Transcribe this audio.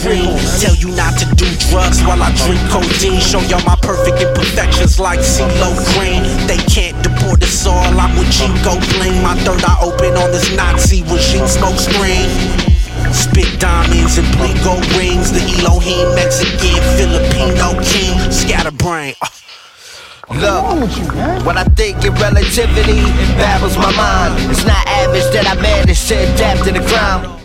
extreme. Tell you not to do drugs while I drink codeine. Show y'all my perfect imperfections like CeeLo Green. They can't deport us all, I'm with Chico Bling. My third eye open on this Nazi regime smoke screen. Spit diamonds and blingo rings. The Elohim Mexican Filipino king. Scatterbrain. Look, when I think in relativity, it baffles my mind. It's not average that I managed to adapt to the crime.